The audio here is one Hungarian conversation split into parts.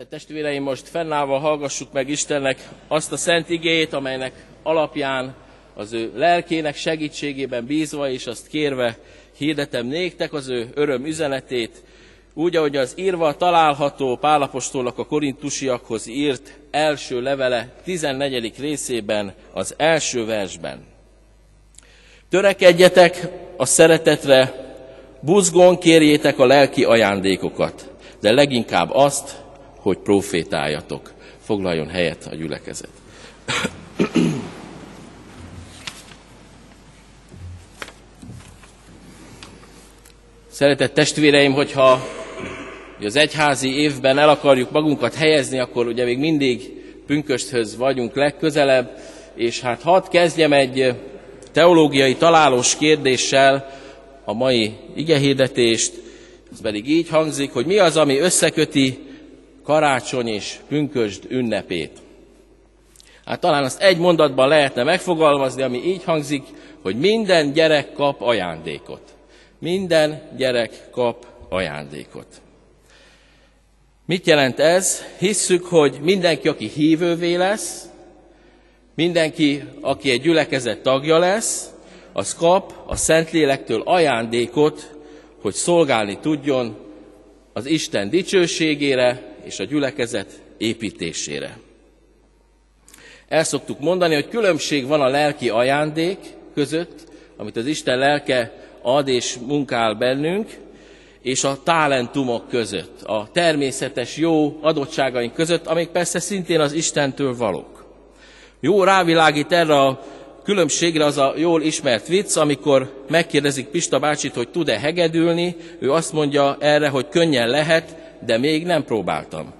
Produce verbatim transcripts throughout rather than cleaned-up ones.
Testvéreim, most fennállva hallgassuk meg Istennek azt a szent igéjét, amelynek alapján az ő lelkének segítségében bízva és azt kérve hirdetem néktek az ő öröm üzenetét, úgy, ahogy az írva található Pál apostolnak a korintusiakhoz írt első levele tizennegyedik részében, az első versben. Törekedjetek a szeretetre, buzgón kérjétek a lelki ajándékokat, de leginkább azt, hogy profétáljatok. Foglaljon helyet a gyülekezet. Szeretett testvéreim, hogyha az egyházi évben el akarjuk magunkat helyezni, akkor ugye még mindig pünkösthöz vagyunk legközelebb, és hát hadd kezdjem egy teológiai találós kérdéssel a mai igehirdetést, ez pedig így hangzik, hogy mi az, ami összeköti karácsony és pünkösd ünnepét. Hát talán azt egy mondatban lehetne megfogalmazni, ami így hangzik, hogy minden gyerek kap ajándékot. Minden gyerek kap ajándékot. Mit jelent ez? Hisszük, hogy mindenki, aki hívővé lesz, mindenki, aki egy gyülekezet tagja lesz, az kap a Szentlélektől ajándékot, hogy szolgálni tudjon az Isten dicsőségére és a gyülekezet építésére. El szoktuk mondani, hogy különbség van a lelki ajándék között, amit az Isten lelke ad és munkál bennünk, és a talentumok között, a természetes jó adottságaink között, amik persze szintén az Istentől valók. Jó rávilágít erre a különbségre az a jól ismert vicc, amikor megkérdezik Pista bácsit, hogy tud-e hegedülni, ő azt mondja erre, hogy könnyen lehet, de még nem próbáltam.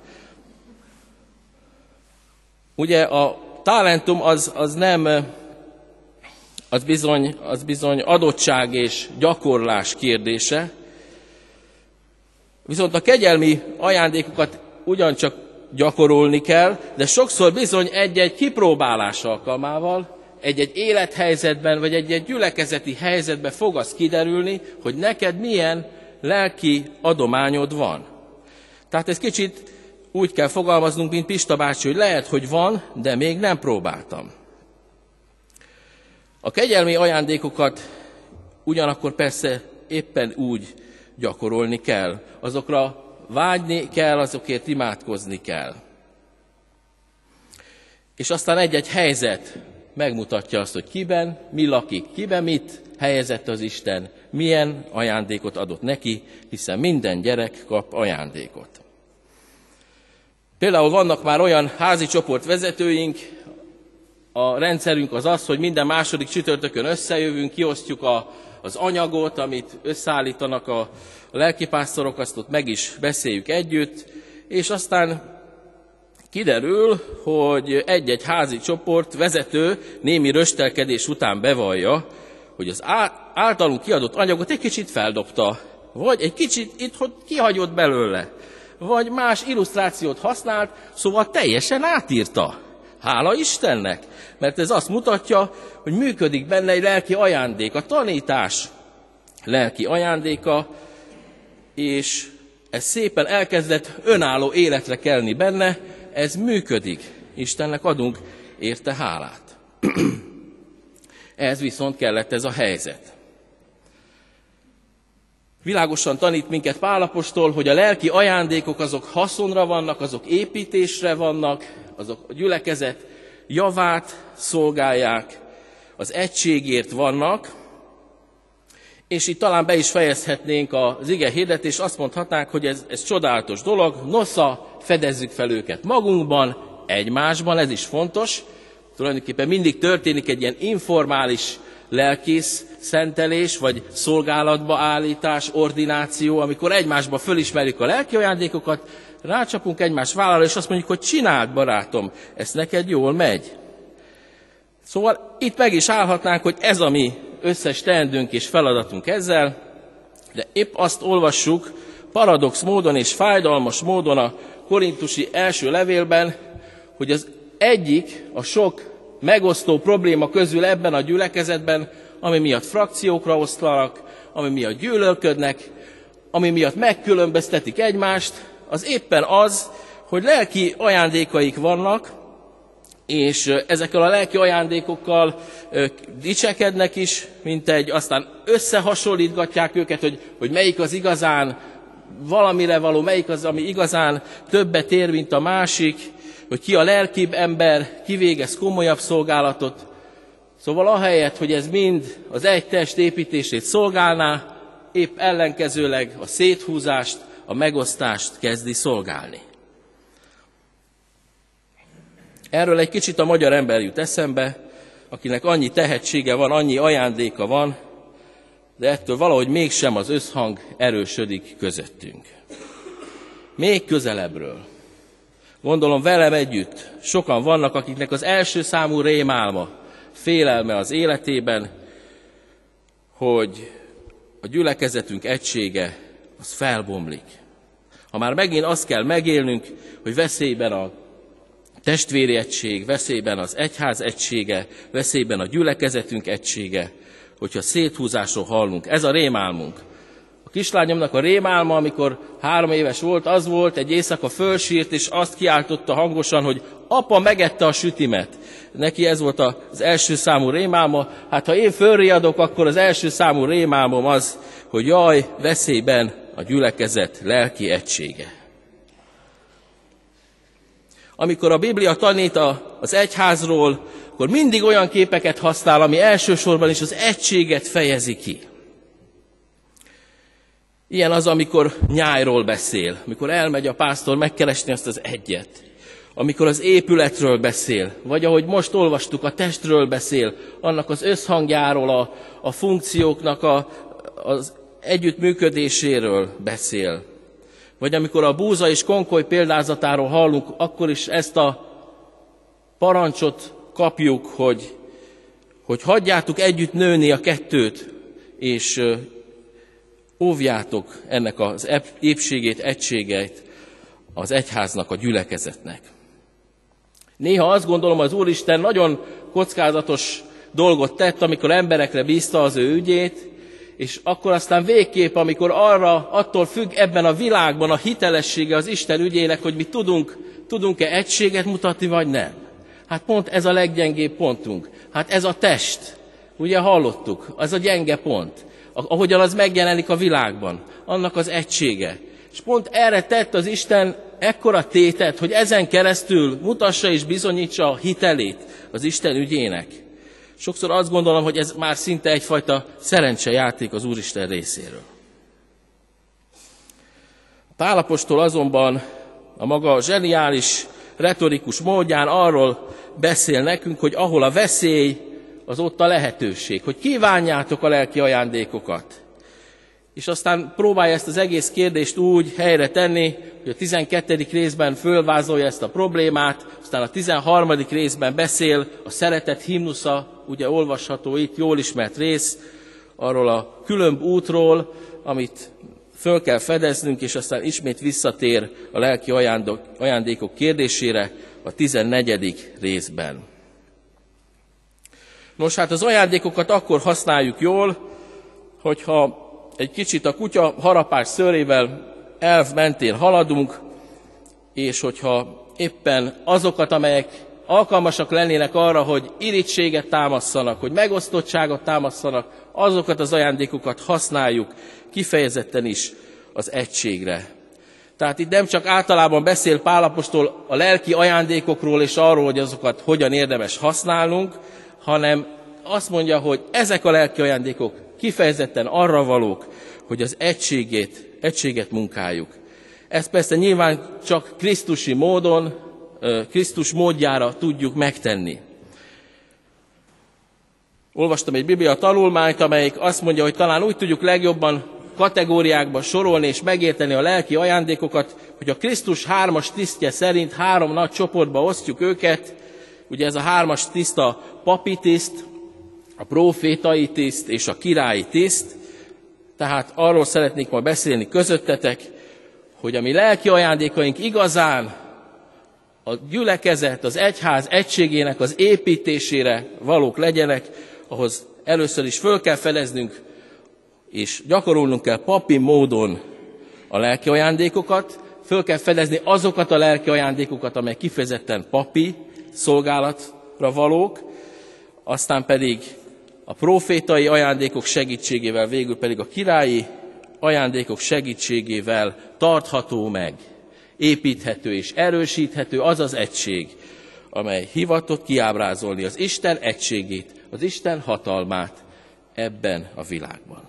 Ugye a talentum az, az nem, az bizony, az bizony adottság és gyakorlás kérdése, viszont a kegyelmi ajándékokat ugyancsak gyakorolni kell, de sokszor bizony egy-egy kipróbálás alkalmával, egy-egy élethelyzetben, vagy egy-egy gyülekezeti helyzetben fog az kiderülni, hogy neked milyen lelki adományod van. Tehát ez kicsit úgy kell fogalmaznunk, mint Pista bácsi, hogy lehet, hogy van, de még nem próbáltam. A kegyelmi ajándékokat ugyanakkor persze éppen úgy gyakorolni kell. Azokra vágyni kell, azokért imádkozni kell. És aztán egy-egy helyzet megmutatja azt, hogy kiben mi lakik, kiben mit helyezett az Isten, milyen ajándékot adott neki, hiszen minden gyerek kap ajándékot. Például vannak már olyan házi csoport vezetőink, a rendszerünk az az, hogy minden második csütörtökön összejövünk, kiosztjuk a, az anyagot, amit összeállítanak a, a lelkipásztorok, azt ott meg is beszéljük együtt, és aztán kiderül, hogy egy-egy házi csoport vezető némi röstelkedés után bevallja, hogy az általunk kiadott anyagot egy kicsit feldobta, vagy egy kicsit itt hogy kihagyott belőle, vagy más illusztrációt használt, szóval teljesen átírta. Hála Istennek, mert ez azt mutatja, hogy működik benne egy lelki ajándék, a tanítás lelki ajándéka, és ez szépen elkezdett önálló életre kelni benne, ez működik. Istennek adunk érte hálát. Ez viszont kellett ez a helyzet. Világosan tanít minket Pál apostol, hogy a lelki ajándékok azok haszonra vannak, azok építésre vannak, azok a gyülekezet javát szolgálják, az egységért vannak, és itt talán be is fejezhetnénk az ige hirdetést, azt mondhatnánk, hogy ez, ez csodálatos dolog, nosza, fedezzük fel őket magunkban, egymásban, ez is fontos. Tulajdonképpen mindig történik egy ilyen informális lelkész szentelés, vagy szolgálatba állítás, ordináció, amikor egymásba fölismerjük a lelki ajándékokat, rácsapunk egymás vállára, és azt mondjuk, hogy csináld, barátom, ez neked jól megy. Szóval itt meg is állhatnánk, hogy ez a mi összes teendőnk és feladatunk ezzel, de épp azt olvassuk paradox módon és fájdalmas módon a korintusi első levélben, hogy az egyik a sok megosztó probléma közül ebben a gyülekezetben, ami miatt frakciókra oszlanak, ami miatt gyűlölködnek, ami miatt megkülönböztetik egymást, az éppen az, hogy lelki ajándékaik vannak, és ezekkel a lelki ajándékokkal dicsekednek is, mint egy, aztán összehasonlítgatják őket, hogy, hogy melyik az igazán valamire való, melyik az, ami igazán többet ér, mint a másik, hogy ki a lelkibb ember, ki végez komolyabb szolgálatot. Szóval ahelyett, hogy ez mind az egy test építését szolgálná, épp ellenkezőleg a széthúzást, a megosztást kezdi szolgálni. Erről egy kicsit a magyar ember jut eszembe, akinek annyi tehetsége van, annyi ajándéka van, de ettől valahogy mégsem az összhang erősödik közöttünk. Még közelebbről. Gondolom velem együtt sokan vannak, akiknek az első számú rémálma, félelme az életében, hogy a gyülekezetünk egysége az felbomlik. Ha már megint azt kell megélnünk, hogy veszélyben a testvéri egység, veszélyben az egyház egysége, veszélyben a gyülekezetünk egysége, hogyha széthúzásról hallunk. Ez a rémálmunk. A kislányomnak a rémálma, amikor három éves volt, az volt, egy éjszaka fölsírt, és azt kiáltotta hangosan, hogy apa megette a sütimet. Neki ez volt az első számú rémálma. Hát ha én fölriadok, akkor az első számú rémálmom az, hogy jaj, veszélyben a gyülekezet lelki egysége. Amikor a Biblia tanít az egyházról, akkor mindig olyan képeket használ, ami elsősorban is az egységet fejezi ki. Ilyen az, amikor nyájról beszél, amikor elmegy a pásztor megkeresni azt az egyet. Amikor az épületről beszél, vagy ahogy most olvastuk, a testről beszél, annak az összhangjáról, a, a funkcióknak a, az együttműködéséről beszél. Vagy amikor a búza és konkoly példázatáról hallunk, akkor is ezt a parancsot kapjuk, hogy, hogy hagyjátok együtt nőni a kettőt, és óvjátok ennek az épségét, egységeit az egyháznak, a gyülekezetnek. Néha azt gondolom, az Úristen nagyon kockázatos dolgot tett, amikor emberekre bízta az ő ügyét, és akkor aztán végképp, amikor arra, attól függ ebben a világban a hitelessége az Isten ügyének, hogy mi tudunk, tudunk-e egységet mutatni, vagy nem. Hát pont ez a leggyengébb pontunk. Hát ez a test. Ugye hallottuk, az a gyenge pont. Ahogyan az megjelenik a világban, annak az egysége. És pont erre tett az Isten ekkora tétet, hogy ezen keresztül mutassa és bizonyítsa a hitelét az Isten ügyének. Sokszor azt gondolom, hogy ez már szinte egyfajta szerencsejáték az Úristen részéről. Pál apostol azonban a maga zseniális, retorikus módján arról beszél nekünk, hogy ahol a veszély, az ott a lehetőség, hogy kívánjátok a lelki ajándékokat. És aztán próbálja ezt az egész kérdést úgy helyre tenni, hogy a tizenkettedik részben fölvázolja ezt a problémát, aztán a tizenharmadik részben beszél a szeretet himnusza, ugye olvasható itt, jól ismert rész, arról a különb útról, amit föl kell fedeznünk, és aztán ismét visszatér a lelki ajándékok kérdésére a tizennegyedik részben. Nos, hát az ajándékokat akkor használjuk jól, hogyha egy kicsit a kutya harapás szőrével elv mentén haladunk, és hogyha éppen azokat, amelyek alkalmasak lennének arra, hogy irítséget támasszanak, hogy megosztottságot támasszanak, azokat az ajándékokat használjuk kifejezetten is az egységre. Tehát itt nem csak általában beszél Pál apostol a lelki ajándékokról és arról, hogy azokat hogyan érdemes használnunk, hanem azt mondja, hogy ezek a lelki ajándékok kifejezetten arra valók, hogy az egységét, egységet munkáljuk. Ezt persze nyilván csak krisztusi módon, Krisztus módjára tudjuk megtenni. Olvastam egy Biblia tanulmányt, amelyik azt mondja, hogy talán úgy tudjuk legjobban kategóriákba sorolni és megérteni a lelki ajándékokat, hogy a Krisztus hármas tisztje szerint három nagy csoportba osztjuk őket. Ugye ez a hármas tiszt a papi tiszt, a prófétai tiszt és a királyi tiszt. Tehát arról szeretnék ma beszélni közöttetek, hogy a mi lelki ajándékaink igazán a gyülekezet, az egyház egységének az építésére valók legyenek, ahhoz először is föl kell fedeznünk, és gyakorolnunk kell papi módon a lelki ajándékokat, föl kell fedezni azokat a lelki ajándékokat, amelyek kifejezetten papi szolgálatra valók, aztán pedig a profétai ajándékok segítségével, végül pedig a királyi ajándékok segítségével tartható meg, építhető és erősíthető az az egység, amely hivatott kiábrázolni az Isten egységét, az Isten hatalmát ebben a világban.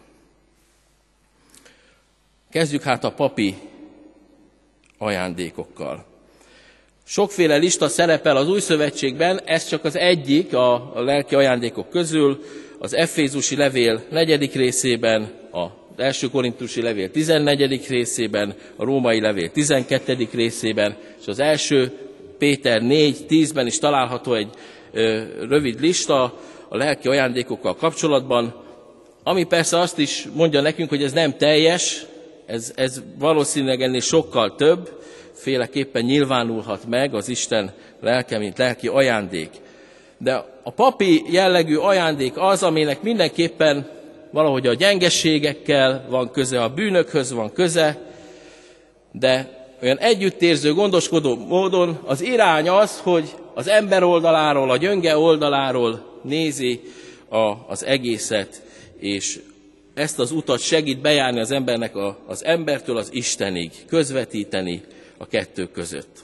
Kezdjük hát a papi ajándékokkal. Sokféle lista szerepel az Új Szövetségben, ez csak az egyik a lelki ajándékok közül, az Efézusi levél negyedik részében, az első Korintusi levél tizennegyedik részében, a Római levél tizenkettedik részében, és az első Péter négy tízben is található egy ö, rövid lista a lelki ajándékokkal kapcsolatban, ami persze azt is mondja nekünk, hogy ez nem teljes, ez, ez valószínűleg ennél sokkal több, féleképpen nyilvánulhat meg az Isten lelke, mint lelki ajándék. De a papi jellegű ajándék az, aminek mindenképpen valahogy a gyengeségekkel van köze, a bűnökhöz van köze, de olyan együttérző, gondoskodó módon az irány az, hogy az ember oldaláról, a gyönge oldaláról nézi a, az egészet, és ezt az utat segít bejárni az embernek a, az embertől az Istenig, közvetíteni a kettő között.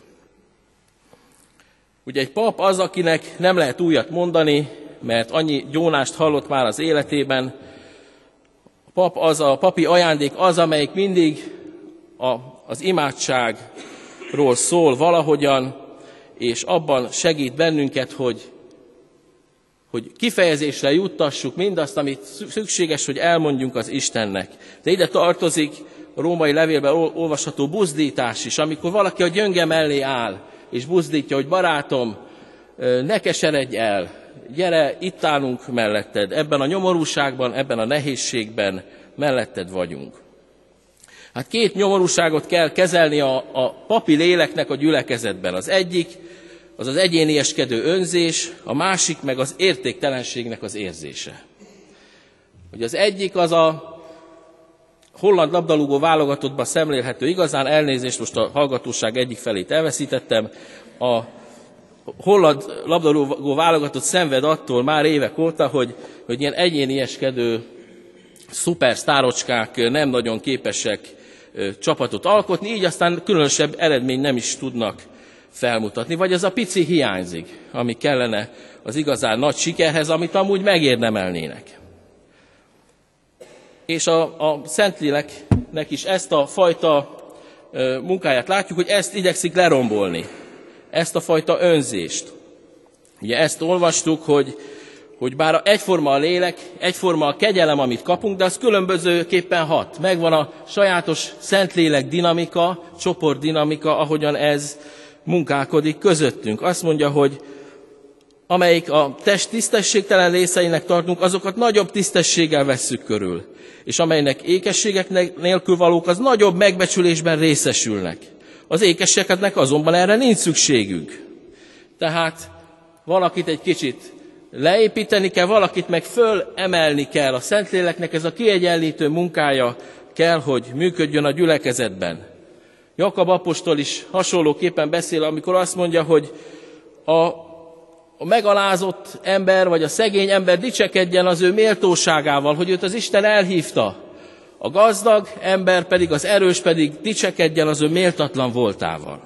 Ugye egy pap az, akinek nem lehet újat mondani, mert annyi gyónást hallott már az életében. A pap az, a papi ajándék az, amelyik mindig a, az imádságról szól valahogyan, és abban segít bennünket, hogy, hogy kifejezésre juttassuk mindazt, amit szükséges, hogy elmondjunk az Istennek. De ide tartozik a római levélben olvasható buzdítás is, amikor valaki a gyönge mellé áll, és buzdítja, hogy barátom, ne keseredj el, gyere, itt állunk melletted, ebben a nyomorúságban, ebben a nehézségben melletted vagyunk. Hát két nyomorúságot kell kezelni a, a papi léleknek a gyülekezetben. Az egyik az az egyénieskedő önzés, a másik meg az értéktelenségnek az érzése. Ugye az egyik az a holland labdarúgó válogatottban szemlélhető, igazán elnézést, most a hallgatóság egyik felét elveszítettem, a holland labdarúgó válogatott szenved attól már évek óta, hogy, hogy ilyen egyénieskedő szupersztárocskák nem nagyon képesek csapatot alkotni, így aztán különösebb eredmény nem is tudnak felmutatni. Vagy ez a pici hiányzik, ami kellene az igazán nagy sikerhez, amit amúgy megérdemelnének. És a, a Szentléleknek is ezt a fajta e, munkáját látjuk, hogy ezt igyekszik lerombolni, ezt a fajta önzést. Ugye ezt olvastuk, hogy, hogy bár egyforma a lélek, egyforma a kegyelem, amit kapunk, de az különbözőképpen hat. Megvan a sajátos Szentlélek dinamika, csoportdinamika, ahogyan ez munkálkodik közöttünk. Azt mondja, hogy amelyik a test tisztességtelen részeinek tartunk, azokat nagyobb tisztességgel vesszük körül. És amelynek ékességek nélkül valók, az nagyobb megbecsülésben részesülnek. Az ékességeknek azonban erre nincs szükségünk. Tehát valakit egy kicsit leépíteni kell, valakit meg fölemelni kell. A Szentléleknek ez a kiegyenlítő munkája kell, hogy működjön a gyülekezetben. Jakab apostol is hasonlóképpen beszél, amikor azt mondja, hogy a A megalázott ember, vagy a szegény ember dicsekedjen az ő méltóságával, hogy őt az Isten elhívta. A gazdag ember pedig, az erős pedig dicsekedjen az ő méltatlan voltával.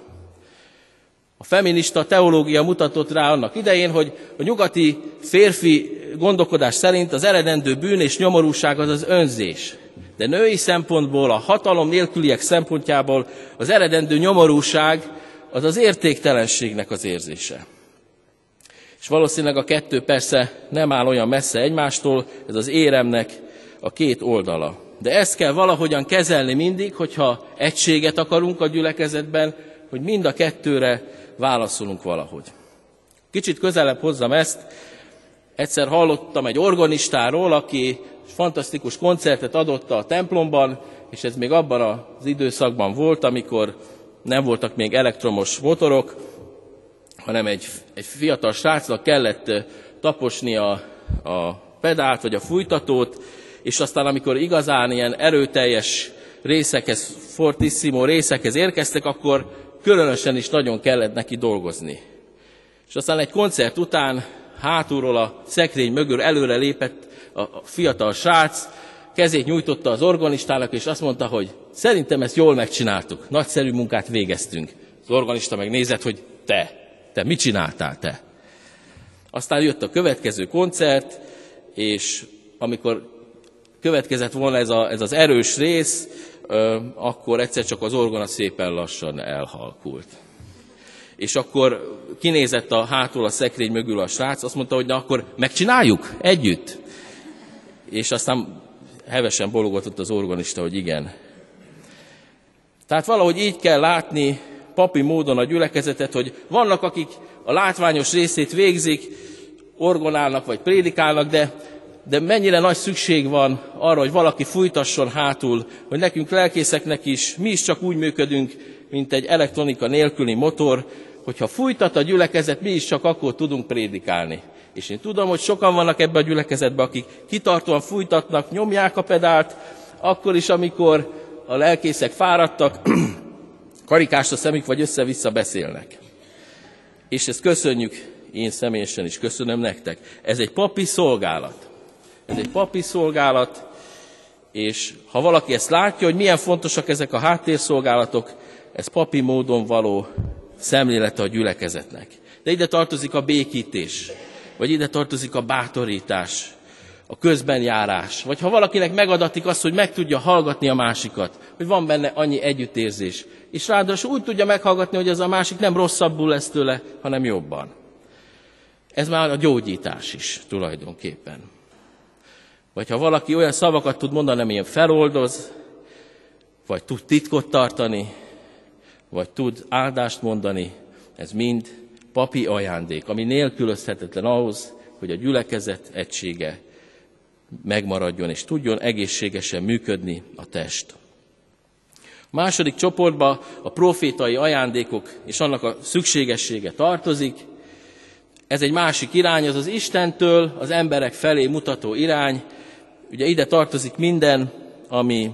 A feminista teológia mutatott rá annak idején, hogy a nyugati férfi gondolkodás szerint az eredendő bűn és nyomorúság az az önzés. De női szempontból, a hatalom nélküliek szempontjából az eredendő nyomorúság az az értéktelenségnek az érzése. És valószínűleg a kettő persze nem áll olyan messze egymástól, ez az éremnek a két oldala. De ezt kell valahogyan kezelni mindig, hogyha egységet akarunk a gyülekezetben, hogy mind a kettőre válaszolunk valahogy. Kicsit közelebb hozzam ezt. Egyszer hallottam egy organistáról, aki fantasztikus koncertet adott a templomban, és ez még abban az időszakban volt, amikor nem voltak még elektromos motorok, hanem egy, egy fiatal srácnak kellett taposni a, a pedált vagy a fújtatót, és aztán amikor igazán ilyen erőteljes részekhez, fortissimo részekhez érkeztek, akkor különösen is nagyon kellett neki dolgozni. És aztán egy koncert után hátulról a szekrény mögül előre lépett a fiatal srác, kezét nyújtotta az organistának, és azt mondta, hogy szerintem ezt jól megcsináltuk, nagyszerű munkát végeztünk. Az organista megnézett, hogy te, te mit csináltál te? Aztán jött a következő koncert, és amikor következett volna ez, a, ez az erős rész, akkor egyszer csak az orgona szépen lassan elhalkult. És akkor kinézett a hátul a szekrény mögül a srác, azt mondta, hogy na akkor megcsináljuk együtt. És aztán hevesen bologatott az organista, hogy igen. Tehát valahogy így kell látni papi módon a gyülekezetet, hogy vannak, akik a látványos részét végzik, orgonálnak vagy prédikálnak, de, de mennyire nagy szükség van arra, hogy valaki fújtasson hátul, hogy nekünk lelkészeknek is, mi is csak úgy működünk, mint egy elektronika nélküli motor, hogyha fújtat a gyülekezet, mi is csak akkor tudunk prédikálni. És én tudom, hogy sokan vannak ebben a gyülekezetben, akik kitartóan fújtatnak, nyomják a pedált, akkor is, amikor a lelkészek fáradtak, karikás a szemük, vagy össze-vissza beszélnek. És ezt köszönjük, én személyesen is köszönöm nektek. Ez egy papi szolgálat. Ez egy papi szolgálat, és ha valaki ezt látja, hogy milyen fontosak ezek a háttérszolgálatok, ez papi módon való szemlélete a gyülekezetnek. De ide tartozik a békítés, vagy ide tartozik a bátorítás, a közbenjárás, vagy ha valakinek megadatik az, hogy meg tudja hallgatni a másikat, hogy van benne annyi együttérzés, és ráadásul úgy tudja meghallgatni, hogy az a másik nem rosszabbul lesz tőle, hanem jobban. Ez már a gyógyítás is tulajdonképpen. Vagy ha valaki olyan szavakat tud mondani, amilyen feloldoz, vagy tud titkot tartani, vagy tud áldást mondani, ez mind papi ajándék, ami nélkülözhetetlen ahhoz, hogy a gyülekezet egysége megmaradjon, és tudjon egészségesen működni a test. A második csoportba a profétai ajándékok és annak a szükségessége tartozik. Ez egy másik irány, az az Istentől az emberek felé mutató irány. Ugye ide tartozik minden, ami,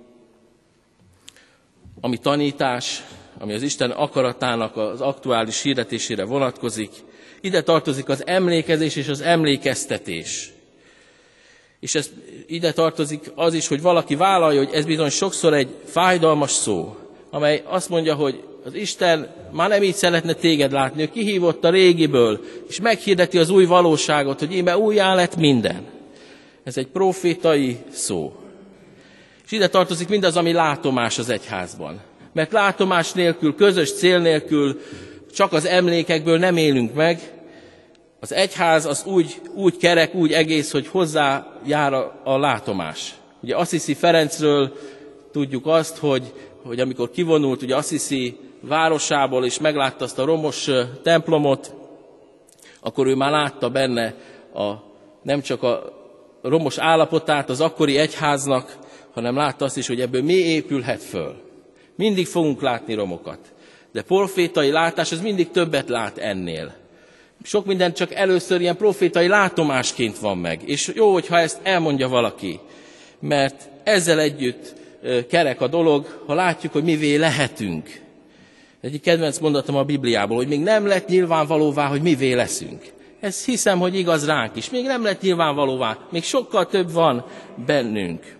ami tanítás, ami az Isten akaratának az aktuális hirdetésére vonatkozik. Ide tartozik az emlékezés és az emlékeztetés. És ez, ide tartozik az is, hogy valaki vállalja, hogy ez bizony sokszor egy fájdalmas szó, amely azt mondja, hogy az Isten már nem így szeretne téged látni, ő kihívott a régiből, és meghirdeti az új valóságot, hogy íme újjá lett minden. Ez egy profétai szó. És ide tartozik mindaz, ami látomás az egyházban. Mert látomás nélkül, közös cél nélkül, csak az emlékekből nem élünk meg. Az egyház az úgy, úgy kerek, úgy egész, hogy hozzájár a, a látomás. Ugye Assisi Ferencről tudjuk azt, hogy, hogy amikor kivonult ugye Assisi városából, és meglátta azt a romos templomot, akkor ő már látta benne a, nem csak a romos állapotát az akkori egyháznak, hanem látta azt is, hogy ebből mi épülhet föl. Mindig fogunk látni romokat. De profétai látás, az mindig többet lát ennél. Sok minden csak először ilyen profétai látomásként van meg. És jó, hogyha ezt elmondja valaki. Mert ezzel együtt kerek a dolog, ha látjuk, hogy mivé lehetünk. Egyik kedvenc mondatom a Bibliából, hogy még nem lett nyilvánvalóvá, hogy mivé leszünk. Ez hiszem, hogy igaz ránk is. Még nem lett nyilvánvalóvá. Még sokkal több van bennünk.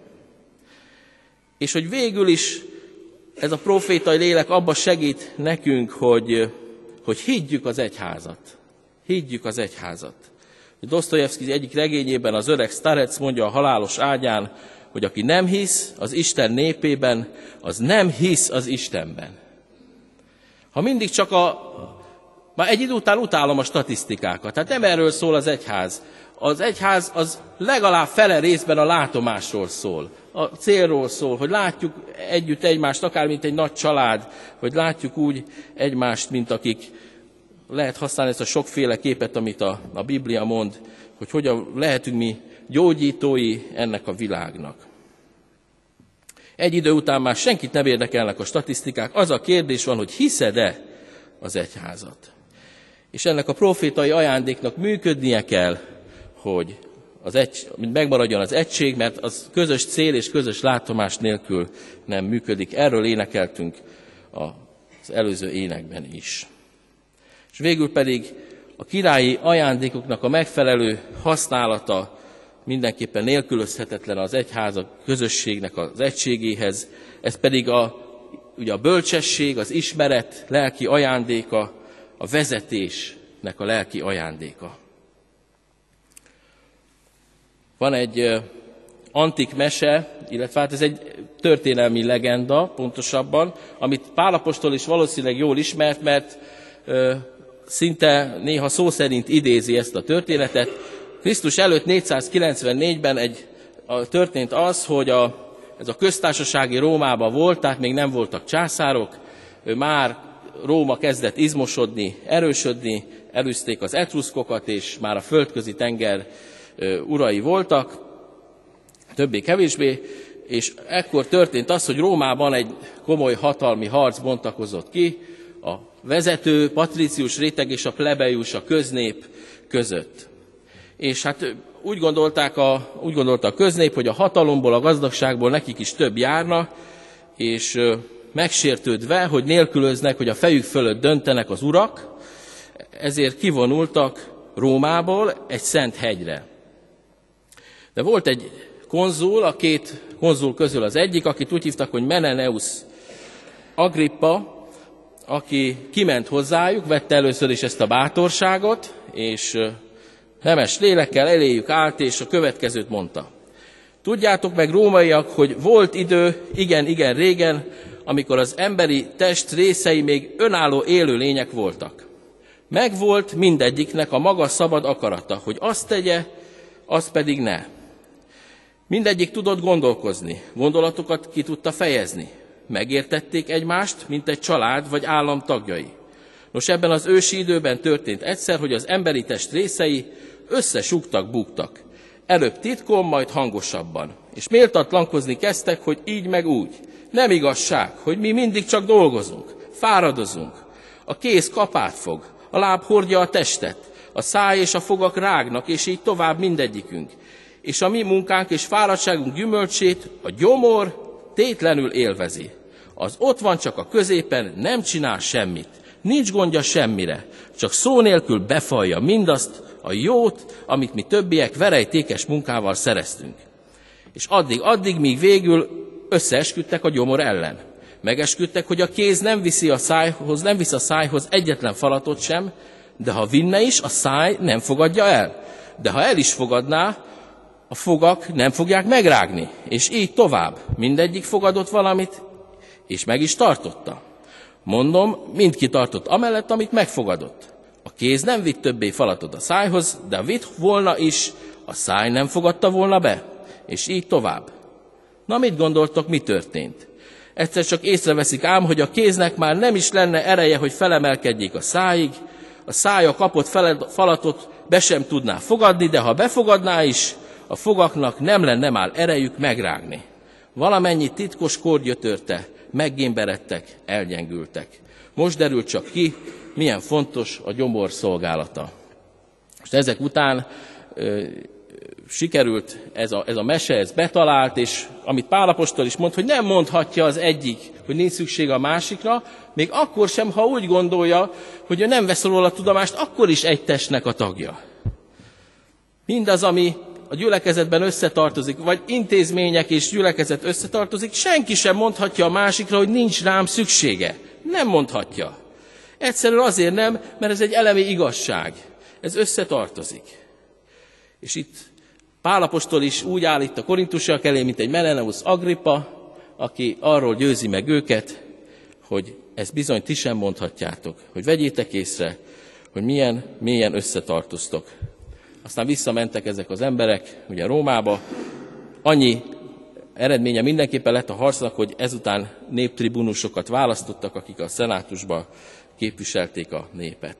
És hogy végül is ez a profétai lélek abba segít nekünk, hogy, hogy higgyük az egyházat. Higgyük az egyházat. Dosztojevszky egyik regényében az öreg starec mondja a halálos ágyán, hogy aki nem hisz az Isten népében, az nem hisz az Istenben. Ha mindig csak a... Már egy idő után utálom a statisztikákat. Tehát nem erről szól az egyház. Az egyház az legalább fele részben a látomásról szól. A célról szól, hogy látjuk együtt egymást, akár mint egy nagy család, hogy látjuk úgy egymást, mint akik, lehet használni ezt a sokféle képet, amit a, a Biblia mond, hogy hogyan lehetünk mi gyógyítói ennek a világnak. Egy idő után már senkit nem érdekelnek a statisztikák, az a kérdés van, hogy hiszed-e az egyházat. És ennek a profétai ajándéknak működnie kell, hogy az egy, megmaradjon az egység, mert az közös cél és közös látomás nélkül nem működik. Erről énekeltünk az előző énekben is. És végül pedig a királyi ajándékoknak a megfelelő használata mindenképpen nélkülözhetetlen az egyháza közösségnek az egységéhez, ez pedig a, ugye a bölcsesség, az ismeret lelki ajándéka, a vezetésnek a lelki ajándéka. Van egy antik mese, illetve hát ez egy történelmi legenda pontosabban, amit Pál apostol is valószínűleg jól ismert, mert ö, szinte néha szó szerint idézi ezt a történetet. Krisztus előtt négyszázkilencvennégyben egy, a, történt az, hogy a, ez a köztársasági Rómában volt, tehát még nem voltak császárok, már Róma kezdett izmosodni, erősödni, elűzték az etruszkokat, és már a földközi tenger urai voltak, többé-kevésbé, és ekkor történt az, hogy Rómában egy komoly hatalmi harc bontakozott ki a vezető, patrícius réteg és a plebeius, a köznép között. És hát úgy, gondolták a, úgy gondolta a köznép, hogy a hatalomból, a gazdagságból nekik is több járna, és megsértődve, hogy nélkülöznek, hogy a fejük fölött döntenek az urak, ezért kivonultak Rómából egy szent hegyre. De volt egy konzul, a két konzul közül az egyik, akit úgy hívtak, hogy Menelaus Agrippa, aki kiment hozzájuk, vette először is ezt a bátorságot, és nemes lélekkel eléjük állt, és a következőt mondta. Tudjátok meg, rómaiak, hogy volt idő, igen, igen régen, amikor az emberi test részei még önálló élő lények voltak. Megvolt mindegyiknek a maga szabad akarata, hogy azt tegye, azt pedig ne. Mindegyik tudott gondolkozni, gondolatokat ki tudta fejezni. Megértették egymást, mint egy család vagy állam tagjai. Nos, ebben az ősi időben történt egyszer, hogy az emberi test részei összesúgtak, búgtak. Előbb titkon, majd hangosabban. És méltatlankozni kezdtek, hogy így meg úgy. Nem igazság, hogy mi mindig csak dolgozunk, fáradozunk. A kéz kapát fog, a láb hordja a testet, a száj és a fogak rágnak, és így tovább mindegyikünk. És a mi munkánk és fáradtságunk gyümölcsét a gyomor tétlenül élvezi. Az ott van csak a középen, nem csinál semmit. Nincs gondja semmire, csak szó nélkül befalja mindazt, a jót, amit mi többiek verejtékes munkával szereztünk. És addig, addig, míg végül összeesküdtek a gyomor ellen. Megesküdtek, hogy a kéz nem viszi a szájhoz, nem visz a szájhoz egyetlen falatot sem, de ha vinne is, a száj nem fogadja el. De ha el is fogadná, a fogak nem fogják megrágni. És így tovább. Mindegyik fogadott valamit, és meg is tartotta. Mondom, mindki tartott amellett, amit megfogadott. A kéz nem vitt többé falatot a szájhoz, de vitt volna is, a száj nem fogadta volna be. És így tovább. Na, mit gondoltok, mi történt? Egyszer csak észreveszik ám, hogy a kéznek már nem is lenne ereje, hogy felemelkedjék a szájig, a szája kapott falatot be sem tudná fogadni, de ha befogadná is, a fogaknak nem lenne már erejük megrágni. Valamennyi titkos kórgyötörte, meggémberedtek, elgyengültek. Most derült csak ki, milyen fontos a gyomor szolgálata. És ezek után ö, sikerült ez a, ez a mese, ez betalált, és amit Pál apostol is mond, hogy nem mondhatja az egyik, hogy nincs szükség a másikra, még akkor sem, ha úgy gondolja, hogy ő nem vesz róla tudomást, akkor is egy testnek a tagja. Mindaz, ami a gyülekezetben összetartozik, vagy intézmények és gyülekezet összetartozik, senki sem mondhatja a másikra, hogy nincs rám szüksége. Nem mondhatja. Egyszerűen azért nem, mert ez egy elemi igazság. Ez összetartozik. És itt Pál apostol is úgy áll itt a korintusiak elé, mint egy Menelaus Agrippa, aki arról győzi meg őket, hogy ezt bizony ti sem mondhatjátok, hogy vegyétek észre, hogy milyen mélyen összetartoztok. Aztán visszamentek ezek az emberek, ugye Rómába. Annyi eredménye mindenképpen lett a harcnak, hogy ezután néptribunusokat választottak, akik a szenátusba képviselték a népet.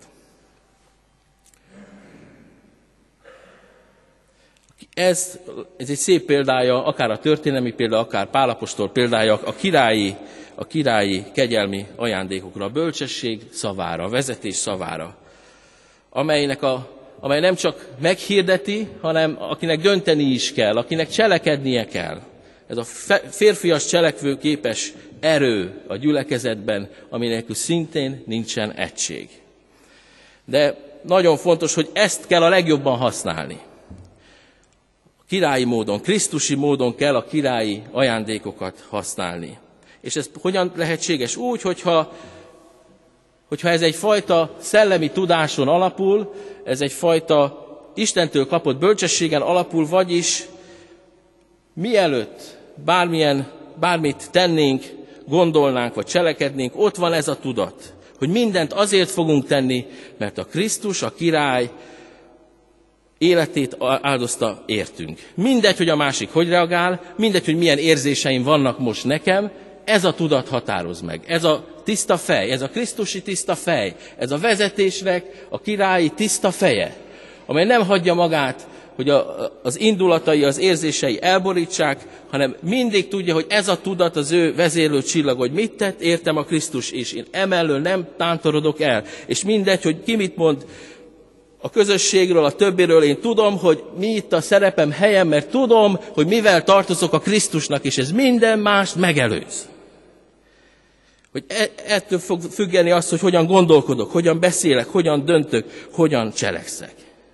Ez, ez egy szép példája, akár a történelmi példa, akár Pál apostol példája, a királyi, a királyi kegyelmi ajándékokra, a bölcsesség szavára, a vezetés szavára, amelynek a amely nem csak meghirdeti, hanem akinek dönteni is kell, akinek cselekednie kell. Ez a férfias cselekvőképes erő a gyülekezetben, aminek szintén nincsen egység. De nagyon fontos, hogy ezt kell a legjobban használni. Királyi módon, krisztusi módon kell a királyi ajándékokat használni. És ez hogyan lehetséges? Úgy, hogyha, hogyha ez egyfajta szellemi tudáson alapul, ez egyfajta Istentől kapott bölcsességen alapul, vagyis mielőtt bármilyen, bármit tennénk, gondolnánk vagy cselekednénk, ott van ez a tudat, hogy mindent azért fogunk tenni, mert a Krisztus, a király életét áldozta értünk. Mindegy, hogy a másik hogy reagál, mindegy, hogy milyen érzéseim vannak most nekem, ez a tudat határoz meg. Ez a tiszta fej, ez a krisztusi tiszta fej, ez a vezetésnek a királyi tiszta feje, amely nem hagyja magát, hogy a, az indulatai, az érzései elborítsák, hanem mindig tudja, hogy ez a tudat az ő vezérlő csillag, hogy mit tett, értem a Krisztus, és én emellől nem tántorodok el. És mindegy, hogy ki mit mond a közösségről, a többiről, én tudom, hogy mi itt a szerepem, helyem, mert tudom, hogy mivel tartozok a Krisztusnak, és ez minden mást megelőz. Hogy ettől fog függeni az, hogy hogyan gondolkodok, hogyan beszélek, hogyan döntök, hogyan cselekszek.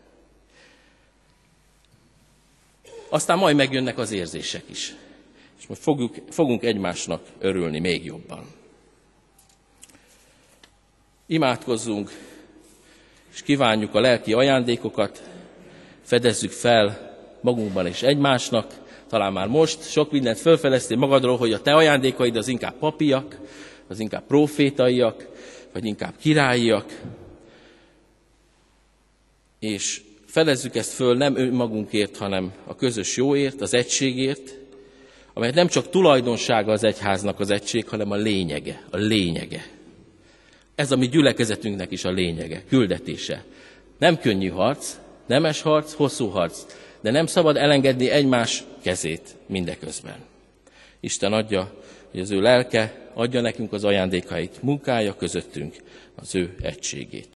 Aztán majd megjönnek az érzések is. És majd fogjuk, fogunk egymásnak örülni még jobban. Imádkozzunk, és kívánjuk a lelki ajándékokat, fedezzük fel magunkban és egymásnak. Talán már most sok mindent felfedeztél magadról, hogy a te ajándékaid az inkább papiak, az inkább profétaiak, vagy inkább királyiak. És fedezzük ezt föl nem önmagunkért, hanem a közös jóért, az egységért, amely nem csak tulajdonsága az egyháznak az egység, hanem a lényege, a lényege. Ez a mi gyülekezetünknek is a lényege, küldetése. Nem könnyű harc, nemes harc, hosszú harc, de nem szabad elengedni egymás kezét mindeközben. Isten adja, hogy az ő lelke adja nekünk az ajándékait, munkája közöttünk az ő egységét.